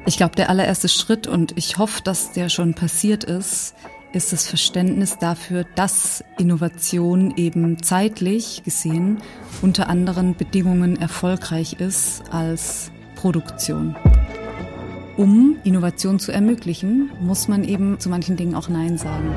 Ich glaube, der allererste Schritt, und ich hoffe, dass der schon passiert ist das Verständnis dafür, dass Innovation eben zeitlich gesehen unter anderen Bedingungen erfolgreich ist als Produktion. Um Innovation zu ermöglichen, muss man eben zu manchen Dingen auch Nein sagen.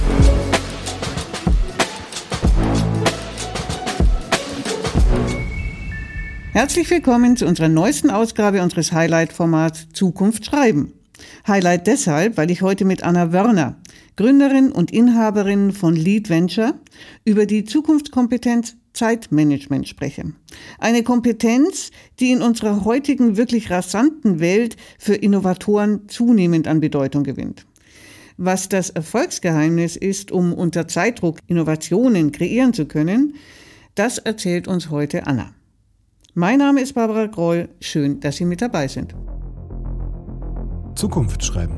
Herzlich willkommen zu unserer neuesten Ausgabe unseres Highlight-Formats Zukunft schreiben. Highlight deshalb, weil ich heute mit Anna Wörner, Gründerin und Inhaberin von Lead Venture, über die Zukunftskompetenz Zeitmanagement spreche. Eine Kompetenz, die in unserer heutigen wirklich rasanten Welt für Innovatoren zunehmend an Bedeutung gewinnt. Was das Erfolgsgeheimnis ist, um unter Zeitdruck Innovationen kreieren zu können, das erzählt uns heute Anna. Mein Name ist Barbara Groll. Schön, dass Sie mit dabei sind. Zukunft schreiben.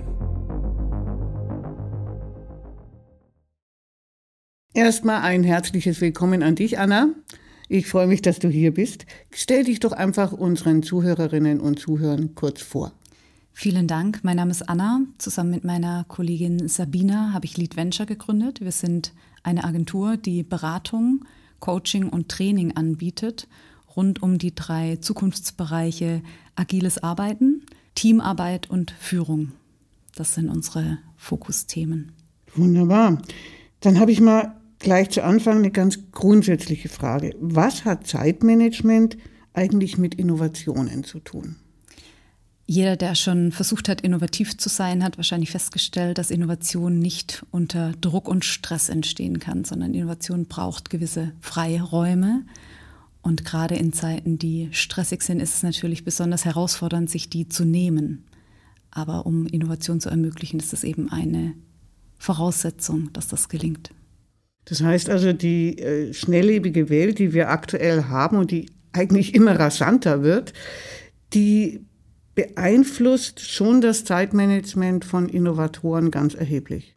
Erstmal ein herzliches Willkommen an dich, Anna. Ich freue mich, dass du hier bist. Stell dich doch einfach unseren Zuhörerinnen und Zuhörern kurz vor. Vielen Dank. Mein Name ist Anna. Zusammen mit meiner Kollegin Sabina habe ich Lead Venture gegründet. Wir sind eine Agentur, die Beratung, Coaching und Training anbietet rund um die 3 Zukunftsbereiche agiles Arbeiten, Teamarbeit und Führung. Das sind unsere Fokusthemen. Wunderbar. Dann habe ich mal gleich zu Anfang eine ganz grundsätzliche Frage. Was hat Zeitmanagement eigentlich mit Innovationen zu tun? Jeder, der schon versucht hat, innovativ zu sein, hat wahrscheinlich festgestellt, dass Innovation nicht unter Druck und Stress entstehen kann, sondern Innovation braucht gewisse Freiräume. Und gerade in Zeiten, die stressig sind, ist es natürlich besonders herausfordernd, sich die zu nehmen. Aber um Innovation zu ermöglichen, ist es eben eine Voraussetzung, dass das gelingt. Das heißt also, die schnelllebige Welt, die wir aktuell haben und die eigentlich immer rasanter wird, die beeinflusst schon das Zeitmanagement von Innovatoren ganz erheblich.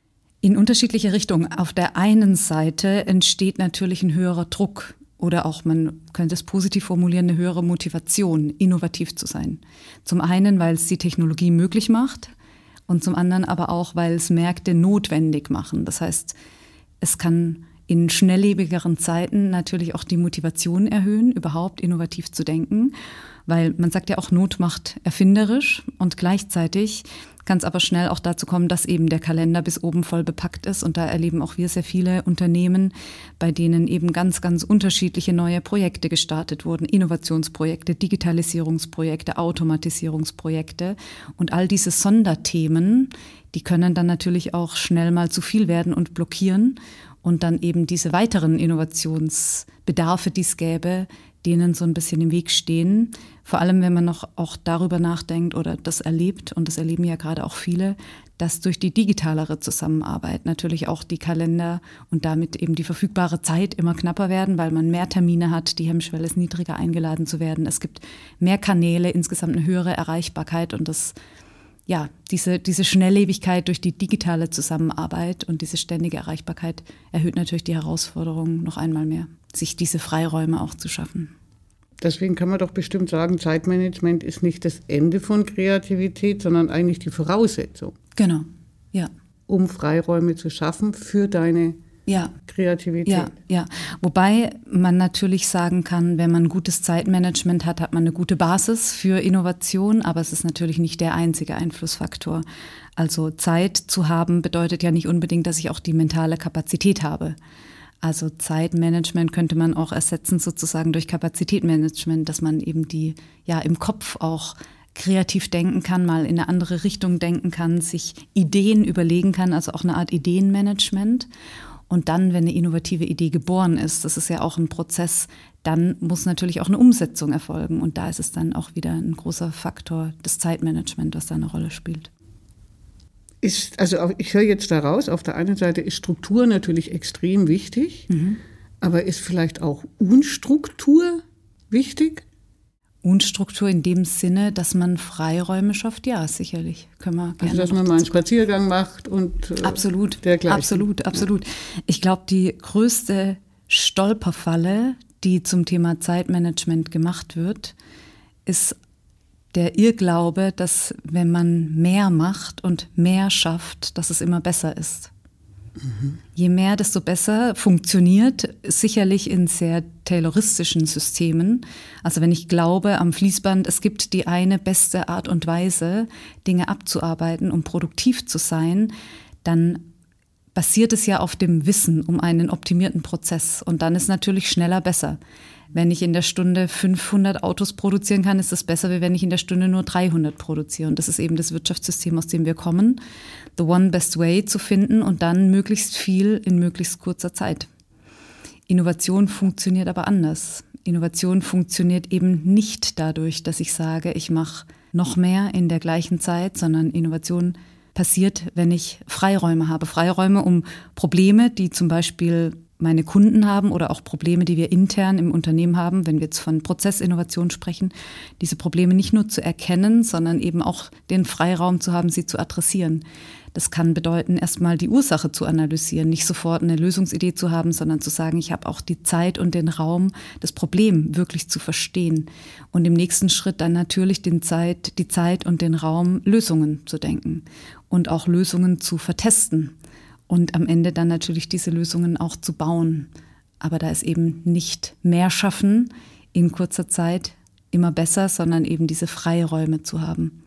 In unterschiedliche Richtungen. Auf der einen Seite entsteht natürlich ein höherer Druck. Oder auch, man könnte es positiv formulieren, eine höhere Motivation, innovativ zu sein. Zum einen, weil es die Technologie möglich macht und zum anderen aber auch, weil es Märkte notwendig machen. Das heißt, es kann in schnelllebigeren Zeiten natürlich auch die Motivation erhöhen, überhaupt innovativ zu denken. Weil man sagt ja auch, Not macht erfinderisch und gleichzeitig kann es aber schnell auch dazu kommen, dass eben der Kalender bis oben voll bepackt ist. Und da erleben auch wir sehr viele Unternehmen, bei denen eben ganz, ganz unterschiedliche neue Projekte gestartet wurden. Innovationsprojekte, Digitalisierungsprojekte, Automatisierungsprojekte. Und all diese Sonderthemen, die können dann natürlich auch schnell mal zu viel werden und blockieren. Und dann eben diese weiteren Innovationsbedarfe, die es gäbe, denen so ein bisschen im Weg stehen. Vor allem, wenn man noch auch darüber nachdenkt oder das erlebt, und das erleben ja gerade auch viele, dass durch die digitalere Zusammenarbeit natürlich auch die Kalender und damit eben die verfügbare Zeit immer knapper werden, weil man mehr Termine hat, die Hemmschwelle ist niedriger, eingeladen zu werden. Es gibt mehr Kanäle, insgesamt eine höhere Erreichbarkeit und das, ja, diese Schnelllebigkeit durch die digitale Zusammenarbeit und diese ständige Erreichbarkeit erhöht natürlich die Herausforderung noch einmal mehr, sich diese Freiräume auch zu schaffen. Deswegen kann man doch bestimmt sagen, Zeitmanagement ist nicht das Ende von Kreativität, sondern eigentlich die Voraussetzung. Genau, ja. Um Freiräume zu schaffen für deine Kreativität. Ja. Wobei man natürlich sagen kann, wenn man gutes Zeitmanagement hat, hat man eine gute Basis für Innovation, aber es ist natürlich nicht der einzige Einflussfaktor. Also Zeit zu haben bedeutet ja nicht unbedingt, dass ich auch die mentale Kapazität habe. Also Zeitmanagement könnte man auch ersetzen sozusagen durch Kapazitätmanagement, dass man eben im Kopf auch kreativ denken kann, mal in eine andere Richtung denken kann, sich Ideen überlegen kann, also auch eine Art Ideenmanagement. Und dann, wenn eine innovative Idee geboren ist, das ist ja auch ein Prozess, dann muss natürlich auch eine Umsetzung erfolgen. Und da ist es dann auch wieder ein großer Faktor des Zeitmanagements, was da eine Rolle spielt. Also ich höre jetzt daraus, auf der einen Seite ist Struktur natürlich extrem wichtig, aber ist vielleicht auch Unstruktur wichtig? Unstruktur in dem Sinne, dass man Freiräume schafft, ja, sicherlich. Können wir gerne. Also, dass man mal einen Spaziergang macht und dergleichen. Absolut. Ich glaube, die größte Stolperfalle, die zum Thema Zeitmanagement gemacht wird, ist der Irrglaube, dass wenn man mehr macht und mehr schafft, dass es immer besser ist. Je mehr, desto besser funktioniert, sicherlich in sehr tayloristischen Systemen. Also wenn ich glaube am Fließband, es gibt die eine beste Art und Weise, Dinge abzuarbeiten, um produktiv zu sein, dann basiert es ja auf dem Wissen um einen optimierten Prozess. Und dann ist natürlich schneller besser. Wenn ich in der Stunde 500 Autos produzieren kann, ist das besser, wie wenn ich in der Stunde nur 300 produziere. Und das ist eben das Wirtschaftssystem, aus dem wir kommen. The one best way zu finden und dann möglichst viel in möglichst kurzer Zeit. Innovation funktioniert aber anders. Innovation funktioniert eben nicht dadurch, dass ich sage, ich mache noch mehr in der gleichen Zeit, sondern Innovation passiert, wenn ich Freiräume habe. Freiräume, um Probleme, die zum Beispiel meine Kunden haben oder auch Probleme, die wir intern im Unternehmen haben, wenn wir jetzt von Prozessinnovation sprechen, diese Probleme nicht nur zu erkennen, sondern eben auch den Freiraum zu haben, sie zu adressieren. Das kann bedeuten, erstmal die Ursache zu analysieren, nicht sofort eine Lösungsidee zu haben, sondern zu sagen, ich habe auch die Zeit und den Raum, das Problem wirklich zu verstehen. Und im nächsten Schritt dann natürlich die Zeit und den Raum, Lösungen zu denken und auch Lösungen zu vertesten. Und am Ende dann natürlich diese Lösungen auch zu bauen. Aber da ist eben nicht mehr schaffen in kurzer Zeit immer besser, sondern eben diese Freiräume zu haben.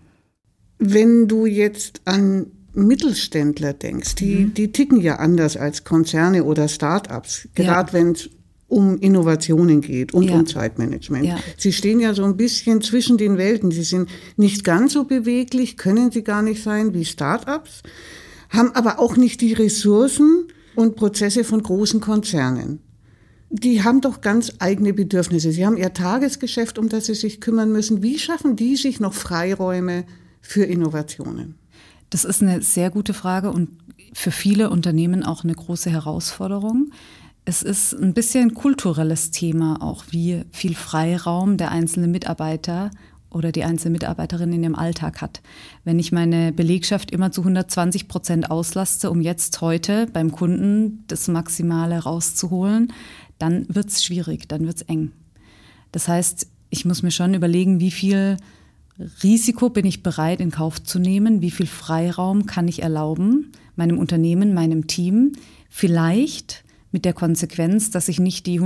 Wenn du jetzt an Mittelständler denkst, die ticken ja anders als Konzerne oder Start-ups, gerade wenn es um Innovationen geht und um Zeitmanagement. Ja. Sie stehen ja so ein bisschen zwischen den Welten. Sie sind nicht ganz so beweglich, können sie gar nicht sein wie Start-ups, haben aber auch nicht die Ressourcen und Prozesse von großen Konzernen. Die haben doch ganz eigene Bedürfnisse. Sie haben ihr Tagesgeschäft, um das sie sich kümmern müssen. Wie schaffen die sich noch Freiräume für Innovationen? Das ist eine sehr gute Frage und für viele Unternehmen auch eine große Herausforderung. Es ist ein bisschen kulturelles Thema auch, wie viel Freiraum der einzelne Mitarbeiter oder die einzelne Mitarbeiterin in ihrem Alltag hat. Wenn ich meine Belegschaft immer zu 120% auslaste, um jetzt heute beim Kunden das Maximale rauszuholen, dann wird es schwierig, dann wird es eng. Das heißt, ich muss mir schon überlegen, wie viel Risiko bin ich bereit in Kauf zu nehmen, wie viel Freiraum kann ich erlauben, meinem Unternehmen, meinem Team, vielleicht mit der Konsequenz, dass ich nicht die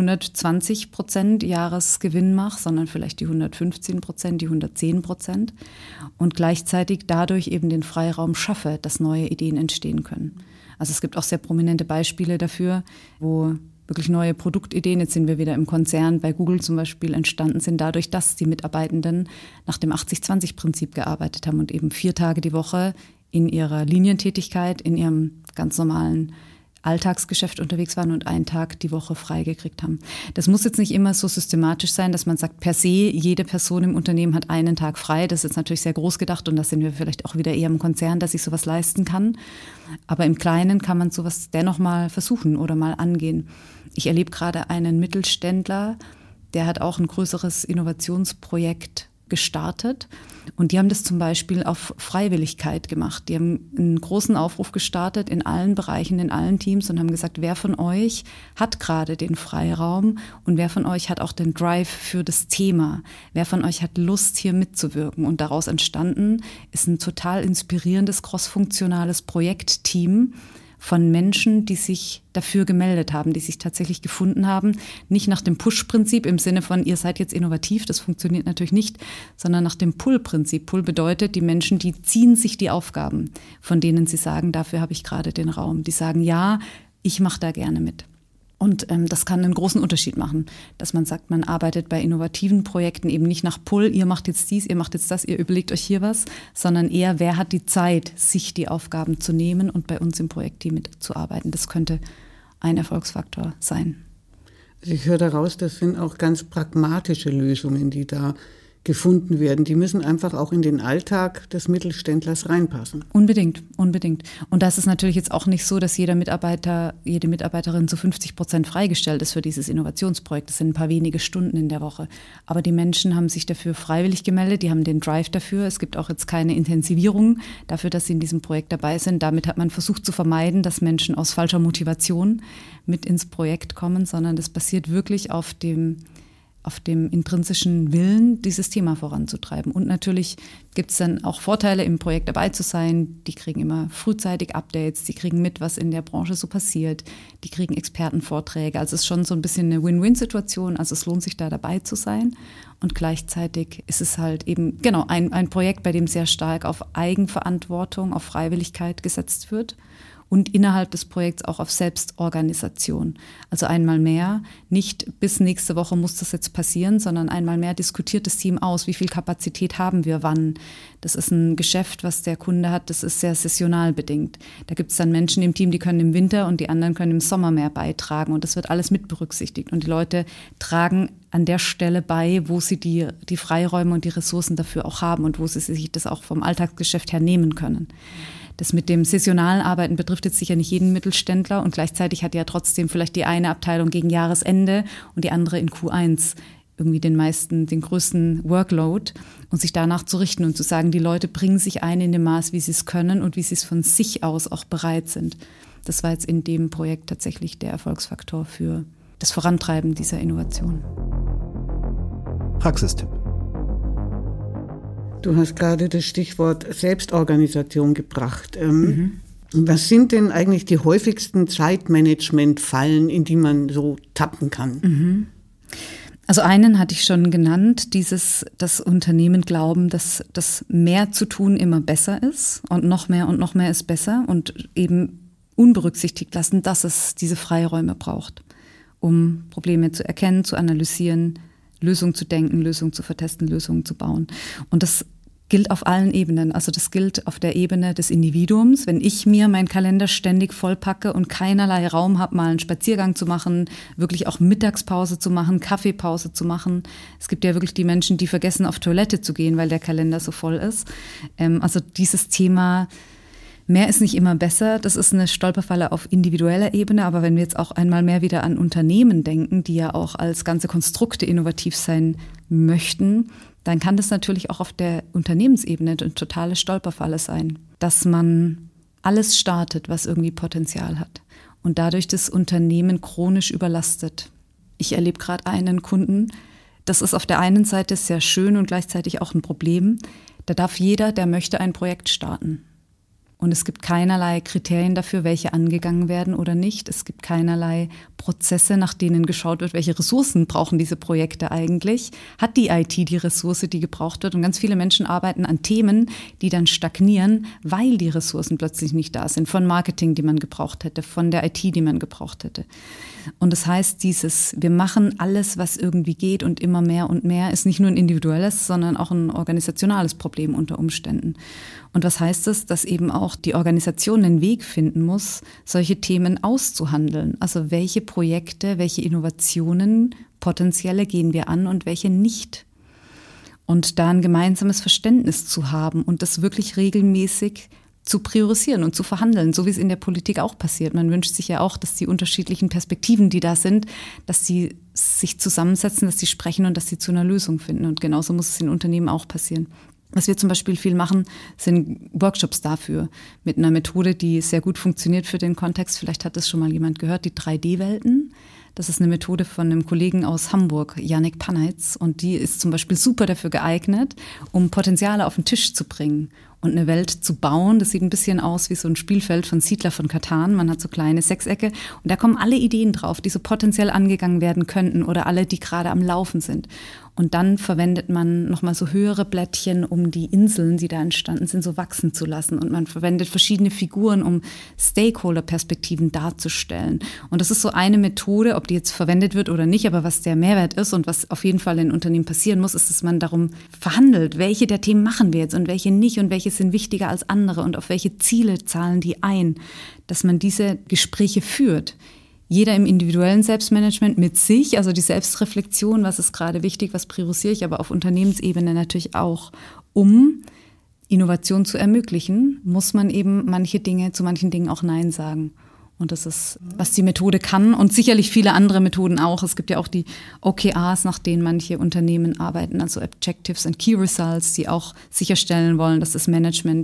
120% Jahresgewinn mache, sondern vielleicht die 115%, die 110% und gleichzeitig dadurch eben den Freiraum schaffe, dass neue Ideen entstehen können. Also es gibt auch sehr prominente Beispiele dafür, wo wirklich neue Produktideen, jetzt sind wir wieder im Konzern, bei Google zum Beispiel entstanden sind, dadurch, dass die Mitarbeitenden nach dem 80-20-Prinzip gearbeitet haben und eben 4 Tage die Woche in ihrer Linientätigkeit, in ihrem ganz normalen Alltagsgeschäft unterwegs waren und 1 Tag die Woche frei gekriegt haben. Das muss jetzt nicht immer so systematisch sein, dass man sagt, per se, jede Person im Unternehmen hat 1 Tag frei. Das ist jetzt natürlich sehr groß gedacht und da sind wir vielleicht auch wieder eher im Konzern, dass ich sowas leisten kann. Aber im Kleinen kann man sowas dennoch mal versuchen oder mal angehen. Ich erlebe gerade einen Mittelständler, der hat auch ein größeres Innovationsprojekt gestartet und die haben das zum Beispiel auf Freiwilligkeit gemacht. Die haben einen großen Aufruf gestartet in allen Bereichen, in allen Teams und haben gesagt, wer von euch hat gerade den Freiraum und wer von euch hat auch den Drive für das Thema, wer von euch hat Lust, hier mitzuwirken. Und daraus entstanden ist ein total inspirierendes, crossfunktionales Projektteam von Menschen, die sich dafür gemeldet haben, die sich tatsächlich gefunden haben, nicht nach dem Push-Prinzip im Sinne von, ihr seid jetzt innovativ, das funktioniert natürlich nicht, sondern nach dem Pull-Prinzip. Pull bedeutet, die Menschen, die ziehen sich die Aufgaben, von denen sie sagen, dafür habe ich gerade den Raum. Die sagen, ja, ich mache da gerne mit. Und das kann einen großen Unterschied machen, dass man sagt, man arbeitet bei innovativen Projekten eben nicht nach Pull, ihr macht jetzt dies, ihr macht jetzt das, ihr überlegt euch hier was, sondern eher, wer hat die Zeit, sich die Aufgaben zu nehmen und bei uns im Projektteam mitzuarbeiten. Das könnte ein Erfolgsfaktor sein. Also ich höre daraus, das sind auch ganz pragmatische Lösungen, die da gefunden werden. Die müssen einfach auch in den Alltag des Mittelständlers reinpassen. Unbedingt, unbedingt. Und das ist natürlich jetzt auch nicht so, dass jeder Mitarbeiter, jede Mitarbeiterin zu 50% freigestellt ist für dieses Innovationsprojekt. Das sind ein paar wenige Stunden in der Woche. Aber die Menschen haben sich dafür freiwillig gemeldet, die haben den Drive dafür. Es gibt auch jetzt keine Intensivierung dafür, dass sie in diesem Projekt dabei sind. Damit hat man versucht zu vermeiden, dass Menschen aus falscher Motivation mit ins Projekt kommen, sondern das basiert wirklich auf dem auf dem intrinsischen Willen, dieses Thema voranzutreiben. Und natürlich gibt es dann auch Vorteile, im Projekt dabei zu sein. Die kriegen immer frühzeitig Updates, die kriegen mit, was in der Branche so passiert, die kriegen Expertenvorträge. Also es ist schon so ein bisschen eine Win-Win-Situation, also es lohnt sich da dabei zu sein. Und gleichzeitig ist es halt eben ein Projekt, bei dem sehr stark auf Eigenverantwortung, auf Freiwilligkeit gesetzt wird. Und innerhalb des Projekts auch auf Selbstorganisation. Also einmal mehr, nicht bis nächste Woche muss das jetzt passieren, sondern einmal mehr diskutiert das Team aus, wie viel Kapazität haben wir wann. Das ist ein Geschäft, was der Kunde hat, das ist sehr saisonal bedingt. Da gibt es dann Menschen im Team, die können im Winter und die anderen können im Sommer mehr beitragen. Und das wird alles mit berücksichtigt. Und die Leute tragen an der Stelle bei, wo sie die Freiräume und die Ressourcen dafür auch haben und wo sie sich das auch vom Alltagsgeschäft her nehmen können. Das mit dem saisonalen Arbeiten betrifft jetzt sicher nicht jeden Mittelständler und gleichzeitig hat ja trotzdem vielleicht die eine Abteilung gegen Jahresende und die andere in Q1 irgendwie den größten Workload und sich danach zu richten und zu sagen, die Leute bringen sich ein in dem Maß, wie sie es können und wie sie es von sich aus auch bereit sind. Das war jetzt in dem Projekt tatsächlich der Erfolgsfaktor für das Vorantreiben dieser Innovation. Praxistipp. Du hast gerade das Stichwort Selbstorganisation gebracht. Was sind denn eigentlich die häufigsten Zeitmanagement-Fallen, in die man so tappen kann? Also einen hatte ich schon genannt, das Unternehmen glauben, dass das mehr zu tun immer besser ist und noch mehr ist besser und eben unberücksichtigt lassen, dass es diese Freiräume braucht, um Probleme zu erkennen, zu analysieren, Lösungen zu denken, Lösungen zu vertesten, Lösungen zu bauen. Und das gilt auf allen Ebenen. Also das gilt auf der Ebene des Individuums. Wenn ich mir meinen Kalender ständig vollpacke und keinerlei Raum habe, mal einen Spaziergang zu machen, wirklich auch Mittagspause zu machen, Kaffeepause zu machen. Es gibt ja wirklich die Menschen, die vergessen, auf Toilette zu gehen, weil der Kalender so voll ist. Also dieses Thema, mehr ist nicht immer besser. Das ist eine Stolperfalle auf individueller Ebene. Aber wenn wir jetzt auch einmal mehr wieder an Unternehmen denken, die ja auch als ganze Konstrukte innovativ sein möchten, dann kann das natürlich auch auf der Unternehmensebene eine totale Stolperfalle sein, dass man alles startet, was irgendwie Potenzial hat und dadurch das Unternehmen chronisch überlastet. Ich erlebe gerade einen Kunden, das ist auf der einen Seite sehr schön und gleichzeitig auch ein Problem. Da darf jeder, der möchte, ein Projekt starten. Und es gibt keinerlei Kriterien dafür, welche angegangen werden oder nicht. Es gibt keinerlei Prozesse, nach denen geschaut wird, welche Ressourcen brauchen diese Projekte eigentlich. Hat die IT die Ressource, die gebraucht wird? Und ganz viele Menschen arbeiten an Themen, die dann stagnieren, weil die Ressourcen plötzlich nicht da sind. Von Marketing, die man gebraucht hätte, von der IT, die man gebraucht hätte. Und das heißt, wir machen alles, was irgendwie geht und immer mehr und mehr, ist nicht nur ein individuelles, sondern auch ein organisationales Problem unter Umständen. Und was heißt das? Dass eben auch die Organisation einen Weg finden muss, solche Themen auszuhandeln. Also welche Projekte, welche Innovationen, potenzielle gehen wir an und welche nicht. Und da ein gemeinsames Verständnis zu haben und das wirklich regelmäßig zu priorisieren und zu verhandeln, so wie es in der Politik auch passiert. Man wünscht sich ja auch, dass die unterschiedlichen Perspektiven, die da sind, dass sie sich zusammensetzen, dass sie sprechen und dass sie zu einer Lösung finden. Und genauso muss es in Unternehmen auch passieren. Was wir zum Beispiel viel machen, sind Workshops dafür mit einer Methode, die sehr gut funktioniert für den Kontext. Vielleicht hat das schon mal jemand gehört, die 3D-Welten. Das ist eine Methode von einem Kollegen aus Hamburg, Yannick Panneitz. Und die ist zum Beispiel super dafür geeignet, um Potenziale auf den Tisch zu bringen und eine Welt zu bauen. Das sieht ein bisschen aus wie so ein Spielfeld von Siedler von Catan. Man hat so kleine Sechsecke und da kommen alle Ideen drauf, die so potenziell angegangen werden könnten oder alle, die gerade am Laufen sind. Und dann verwendet man nochmal so höhere Blättchen, um die Inseln, die da entstanden sind, so wachsen zu lassen. Und man verwendet verschiedene Figuren, um Stakeholder-Perspektiven darzustellen. Und das ist so eine Methode, ob die jetzt verwendet wird oder nicht, aber was der Mehrwert ist und was auf jeden Fall in Unternehmen passieren muss, ist, dass man darum verhandelt, welche der Themen machen wir jetzt und welche nicht und welche sind wichtiger als andere und auf welche Ziele zahlen die ein, dass man diese Gespräche führt. Jeder im individuellen Selbstmanagement mit sich, also die Selbstreflexion, was ist gerade wichtig, was priorisiere ich, aber auf Unternehmensebene natürlich auch. Um Innovation zu ermöglichen, muss man eben zu manchen Dingen auch Nein sagen. Und das ist, was die Methode kann und sicherlich viele andere Methoden auch. Es gibt ja auch die OKRs, nach denen manche Unternehmen arbeiten, also Objectives and Key Results, die auch sicherstellen wollen, dass das Management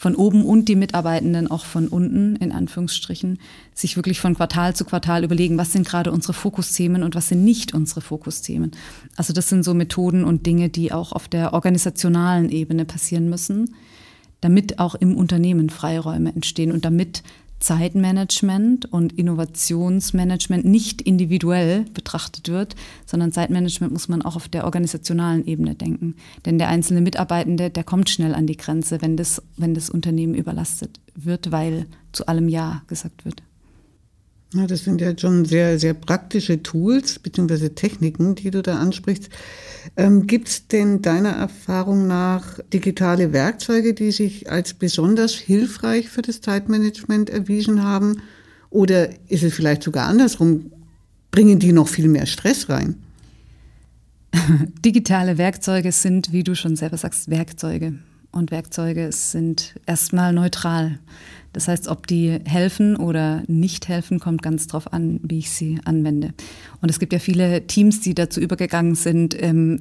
von oben und die Mitarbeitenden auch von unten, in Anführungsstrichen, sich wirklich von Quartal zu Quartal überlegen, was sind gerade unsere Fokusthemen und was sind nicht unsere Fokusthemen. Also das sind so Methoden und Dinge, die auch auf der organisationalen Ebene passieren müssen, damit auch im Unternehmen Freiräume entstehen und damit Zeitmanagement und Innovationsmanagement nicht individuell betrachtet wird, sondern Zeitmanagement muss man auch auf der organisationalen Ebene denken. Denn der einzelne Mitarbeitende, der kommt schnell an die Grenze, wenn das Unternehmen überlastet wird, weil zu allem Ja gesagt wird. Ja, das sind ja schon sehr, sehr praktische Tools bzw. Techniken, die du da ansprichst. Gibt es denn deiner Erfahrung nach digitale Werkzeuge, die sich als besonders hilfreich für das Zeitmanagement erwiesen haben? Oder ist es vielleicht sogar andersrum? Bringen die noch viel mehr Stress rein? Digitale Werkzeuge sind, wie du schon selber sagst, Werkzeuge. Und Werkzeuge sind erstmal neutral. Das heißt, ob die helfen oder nicht helfen, kommt ganz drauf an, wie ich sie anwende. Und es gibt ja viele Teams, die dazu übergegangen sind,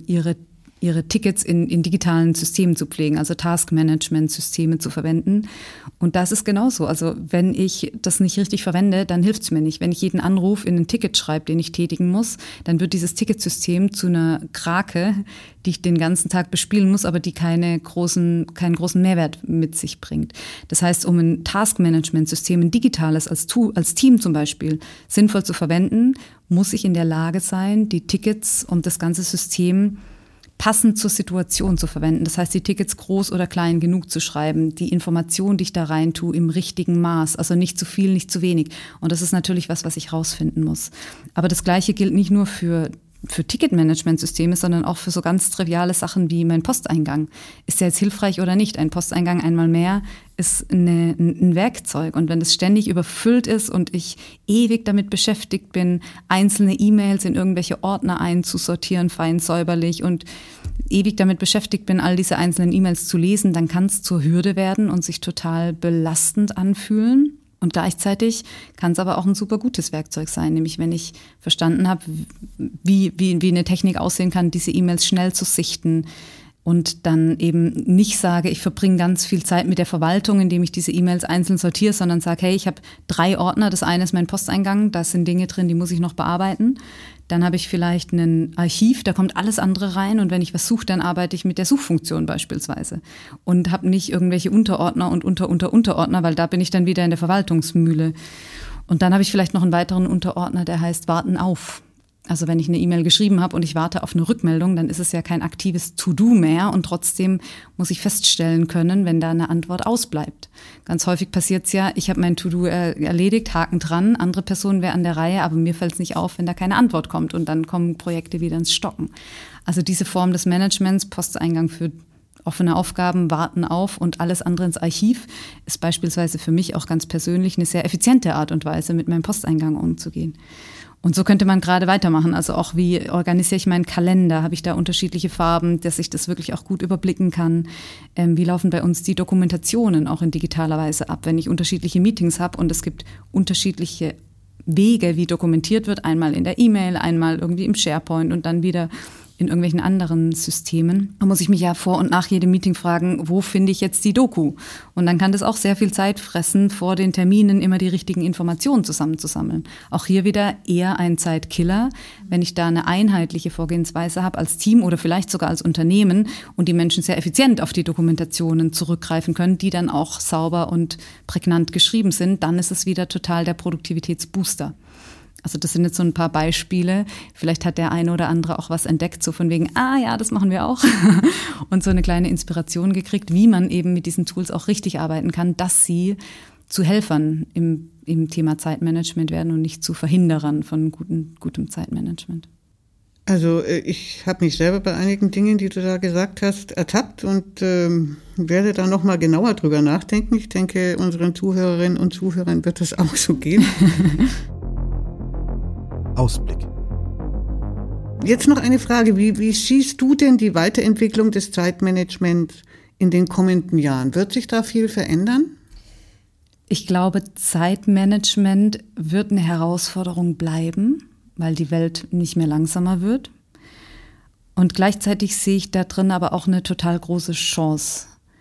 ihre Tickets in digitalen Systemen zu pflegen, also Task-Management-Systeme zu verwenden. Und das ist genauso. Also wenn ich das nicht richtig verwende, dann hilft es mir nicht. Wenn ich jeden Anruf in ein Ticket schreibe, den ich tätigen muss, dann wird dieses Ticketsystem zu einer Krake, die ich den ganzen Tag bespielen muss, aber die keinen großen Mehrwert mit sich bringt. Das heißt, um ein Task-Management-System, ein digitales als Team zum Beispiel, sinnvoll zu verwenden, muss ich in der Lage sein, die Tickets und das ganze System passend zur Situation zu verwenden. Das heißt, die Tickets groß oder klein genug zu schreiben, die Information, die ich da rein tue, im richtigen Maß, also nicht zu viel, nicht zu wenig. Und das ist natürlich was ich rausfinden muss. Aber das Gleiche gilt nicht nur für Ticketmanagementsysteme, sondern auch für so ganz triviale Sachen wie mein Posteingang. Ist der jetzt hilfreich oder nicht? Ein Posteingang einmal mehr ist ein Werkzeug. Und wenn es ständig überfüllt ist und ich ewig damit beschäftigt bin, einzelne E-Mails in irgendwelche Ordner einzusortieren, fein säuberlich und ewig damit beschäftigt bin, all diese einzelnen E-Mails zu lesen, dann kann es zur Hürde werden und sich total belastend anfühlen. Und gleichzeitig kann es aber auch ein super gutes Werkzeug sein, nämlich wenn ich verstanden habe, wie eine Technik aussehen kann, diese E-Mails schnell zu sichten und dann eben nicht sage, ich verbringe ganz viel Zeit mit der Verwaltung, indem ich diese E-Mails einzeln sortiere, sondern sage, hey, ich habe 3 Ordner, das eine ist mein Posteingang, da sind Dinge drin, die muss ich noch bearbeiten. Dann habe ich vielleicht ein Archiv, da kommt alles andere rein und wenn ich was suche, dann arbeite ich mit der Suchfunktion beispielsweise und habe nicht irgendwelche Unterordner und Unterordner, weil da bin ich dann wieder in der Verwaltungsmühle. Und dann habe ich vielleicht noch einen weiteren Unterordner, der heißt Warten auf. Also wenn ich eine E-Mail geschrieben habe und ich warte auf eine Rückmeldung, dann ist es ja kein aktives To-Do mehr und trotzdem muss ich feststellen können, wenn da eine Antwort ausbleibt. Ganz häufig passiert es ja, ich habe mein To-Do erledigt, Haken dran, andere Person wäre an der Reihe, aber mir fällt es nicht auf, wenn da keine Antwort kommt und dann kommen Projekte wieder ins Stocken. Also diese Form des Managements, Posteingang für offene Aufgaben, Warten auf und alles andere ins Archiv, ist beispielsweise für mich auch ganz persönlich eine sehr effiziente Art und Weise, mit meinem Posteingang umzugehen. Und so könnte man gerade weitermachen. Also auch, wie organisiere ich meinen Kalender? Habe ich da unterschiedliche Farben, dass ich das wirklich auch gut überblicken kann? Wie laufen bei uns die Dokumentationen auch in digitaler Weise ab, wenn ich unterschiedliche Meetings habe und es gibt unterschiedliche Wege, wie dokumentiert wird, einmal in der E-Mail, einmal irgendwie im SharePoint und dann wieder in irgendwelchen anderen Systemen. Da muss ich mich ja vor und nach jedem Meeting fragen, wo finde ich jetzt die Doku? Und dann kann das auch sehr viel Zeit fressen, vor den Terminen immer die richtigen Informationen zusammenzusammeln. Auch hier wieder eher ein Zeitkiller, wenn ich da eine einheitliche Vorgehensweise habe als Team oder vielleicht sogar als Unternehmen und die Menschen sehr effizient auf die Dokumentationen zurückgreifen können, die dann auch sauber und prägnant geschrieben sind, dann ist es wieder total der Produktivitätsbooster. Also das sind jetzt so ein paar Beispiele. Vielleicht hat der eine oder andere auch was entdeckt, so von wegen, ja, das machen wir auch. Und so eine kleine Inspiration gekriegt, wie man eben mit diesen Tools auch richtig arbeiten kann, dass sie zu Helfern im Thema Zeitmanagement werden und nicht zu Verhinderern von gutem Zeitmanagement. Also ich habe mich selber bei einigen Dingen, die du da gesagt hast, ertappt und werde da nochmal genauer drüber nachdenken. Ich denke, unseren Zuhörerinnen und Zuhörern wird das auch so gehen. Ausblick. Jetzt noch eine Frage. Wie siehst du denn die Weiterentwicklung des Zeitmanagements in den kommenden Jahren? Wird sich da viel verändern? Ich glaube, Zeitmanagement wird eine Herausforderung bleiben, weil die Welt nicht mehr langsamer wird. Und gleichzeitig sehe ich da drin aber auch eine total große Chance,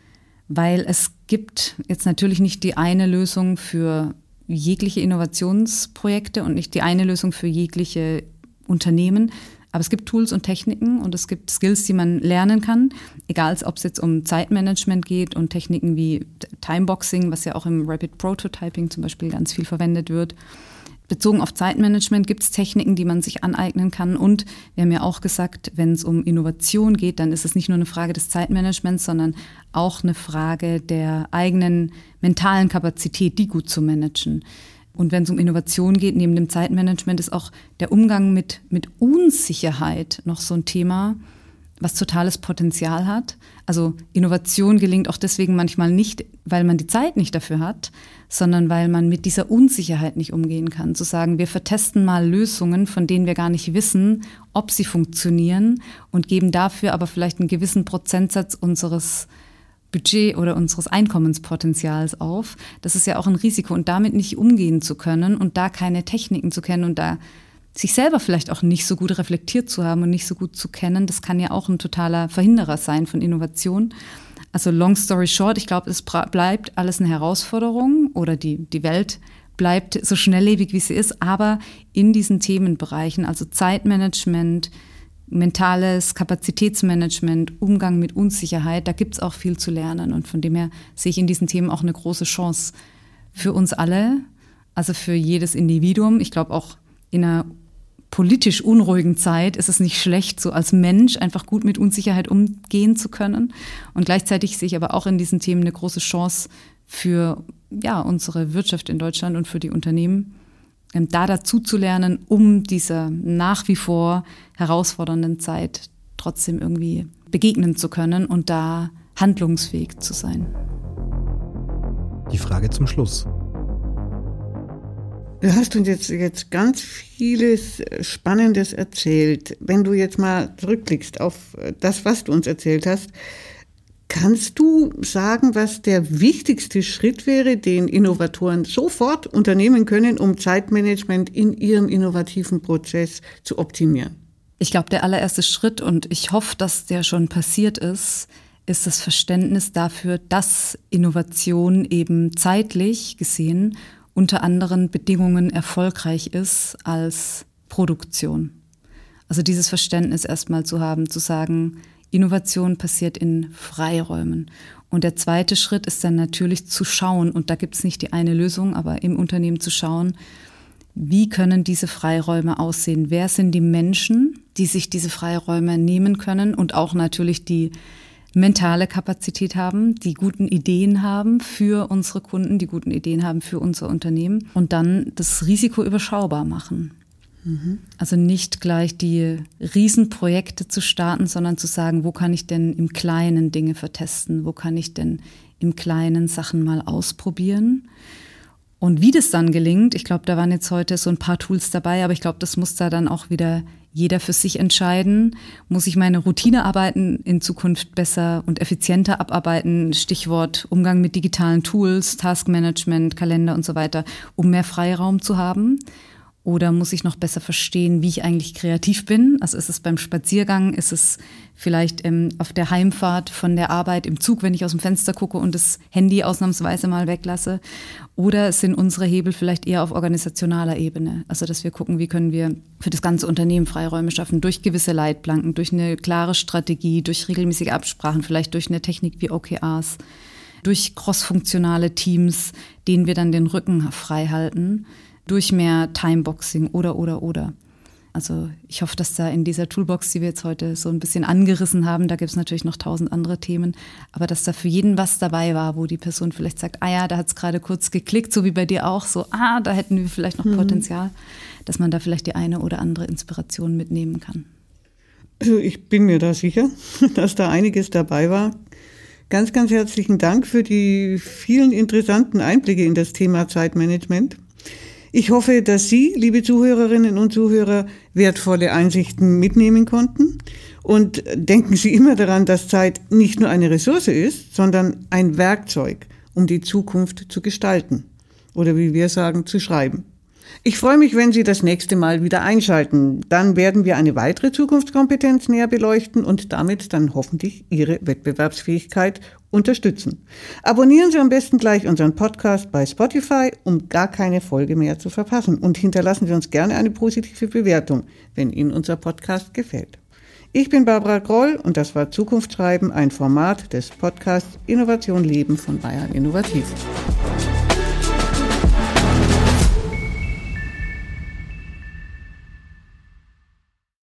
weil es gibt jetzt natürlich nicht die eine Lösung für jegliche Innovationsprojekte und nicht die eine Lösung für jegliche Unternehmen. Aber es gibt Tools und Techniken und es gibt Skills, die man lernen kann, egal ob es jetzt um Zeitmanagement geht und Techniken wie Timeboxing, was ja auch im Rapid Prototyping zum Beispiel ganz viel verwendet wird. Bezogen auf Zeitmanagement gibt es Techniken, die man sich aneignen kann. Und wir haben ja auch gesagt, wenn es um Innovation geht, dann ist es nicht nur eine Frage des Zeitmanagements, sondern auch eine Frage der eigenen mentalen Kapazität, die gut zu managen. Und wenn es um Innovation geht, neben dem Zeitmanagement, ist auch der Umgang mit Unsicherheit noch so ein Thema, was totales Potenzial hat. Also Innovation gelingt auch deswegen manchmal nicht, weil man die Zeit nicht dafür hat, sondern weil man mit dieser Unsicherheit nicht umgehen kann. Zu sagen, wir vertesten mal Lösungen, von denen wir gar nicht wissen, ob sie funktionieren und geben dafür aber vielleicht einen gewissen Prozentsatz unseres Budget oder unseres Einkommenspotenzials auf. Das ist ja auch ein Risiko und damit nicht umgehen zu können und da keine Techniken zu kennen und da sich selber vielleicht auch nicht so gut reflektiert zu haben und nicht so gut zu kennen, das kann ja auch ein totaler Verhinderer sein von Innovation. Also long story short, ich glaube, es bleibt alles eine Herausforderung oder die Welt bleibt so schnelllebig, wie sie ist, aber in diesen Themenbereichen, also Zeitmanagement, mentales Kapazitätsmanagement, Umgang mit Unsicherheit, da gibt es auch viel zu lernen und von dem her sehe ich in diesen Themen auch eine große Chance für uns alle, also für jedes Individuum. Ich glaube auch in einer politisch unruhigen Zeit ist es nicht schlecht, so als Mensch einfach gut mit Unsicherheit umgehen zu können. Und gleichzeitig sehe ich aber auch in diesen Themen eine große Chance für unsere Wirtschaft in Deutschland und für die Unternehmen, da dazu zu lernen, um dieser nach wie vor herausfordernden Zeit trotzdem irgendwie begegnen zu können und da handlungsfähig zu sein. Die Frage zum Schluss. Du hast uns jetzt ganz vieles Spannendes erzählt. Wenn du jetzt mal zurückblickst auf das, was du uns erzählt hast, kannst du sagen, was der wichtigste Schritt wäre, den Innovatoren sofort unternehmen können, um Zeitmanagement in ihrem innovativen Prozess zu optimieren? Ich glaube, der allererste Schritt, und ich hoffe, dass der schon passiert ist das Verständnis dafür, dass Innovation eben zeitlich gesehen unter anderen Bedingungen erfolgreich ist als Produktion. Also dieses Verständnis erstmal zu haben, zu sagen, Innovation passiert in Freiräumen. Und der zweite Schritt ist dann natürlich zu schauen, und da gibt es nicht die eine Lösung, aber im Unternehmen zu schauen, wie können diese Freiräume aussehen? Wer sind die Menschen, die sich diese Freiräume nehmen können und auch natürlich die mentale Kapazität haben, die guten Ideen haben für unsere Kunden, die guten Ideen haben für unser Unternehmen und dann das Risiko überschaubar machen. Also nicht gleich die Riesenprojekte zu starten, sondern zu sagen, wo kann ich denn im Kleinen Dinge vertesten? Wo kann ich denn im Kleinen Sachen mal ausprobieren? Und wie das dann gelingt, ich glaube, da waren jetzt heute so ein paar Tools dabei, aber ich glaube, das muss da dann auch wieder jeder für sich entscheiden. Muss ich meine Routinearbeiten in Zukunft besser und effizienter abarbeiten? Stichwort Umgang mit digitalen Tools, Taskmanagement, Kalender und so weiter, um mehr Freiraum zu haben. Oder muss ich noch besser verstehen, wie ich eigentlich kreativ bin? Also ist es beim Spaziergang, ist es vielleicht auf der Heimfahrt von der Arbeit im Zug, wenn ich aus dem Fenster gucke und das Handy ausnahmsweise mal weglasse? Oder sind unsere Hebel vielleicht eher auf organisationaler Ebene? Also dass wir gucken, wie können wir für das ganze Unternehmen Freiräume schaffen, durch gewisse Leitplanken, durch eine klare Strategie, durch regelmäßige Absprachen, vielleicht durch eine Technik wie OKRs, durch crossfunktionale Teams, denen wir dann den Rücken frei halten, durch mehr Timeboxing oder. Also ich hoffe, dass da in dieser Toolbox, die wir jetzt heute so ein bisschen angerissen haben, da gibt es natürlich noch 1000 andere Themen, aber dass da für jeden was dabei war, wo die Person vielleicht sagt, da hat es gerade kurz geklickt, so wie bei dir auch, so, da hätten wir vielleicht noch Potenzial, dass man da vielleicht die eine oder andere Inspiration mitnehmen kann. Also ich bin mir da sicher, dass da einiges dabei war. Ganz, ganz herzlichen Dank für die vielen interessanten Einblicke in das Thema Zeitmanagement. Ich hoffe, dass Sie, liebe Zuhörerinnen und Zuhörer, wertvolle Einsichten mitnehmen konnten. Und denken Sie immer daran, dass Zeit nicht nur eine Ressource ist, sondern ein Werkzeug, um die Zukunft zu gestalten. Oder wie wir sagen, zu schreiben. Ich freue mich, wenn Sie das nächste Mal wieder einschalten. Dann werden wir eine weitere Zukunftskompetenz näher beleuchten und damit dann hoffentlich Ihre Wettbewerbsfähigkeit unterstützen. Abonnieren Sie am besten gleich unseren Podcast bei Spotify, um gar keine Folge mehr zu verpassen. Und hinterlassen Sie uns gerne eine positive Bewertung, wenn Ihnen unser Podcast gefällt. Ich bin Barbara Groll und das war Zukunft schreiben, ein Format des Podcasts Innovation Leben von Bayern Innovativ.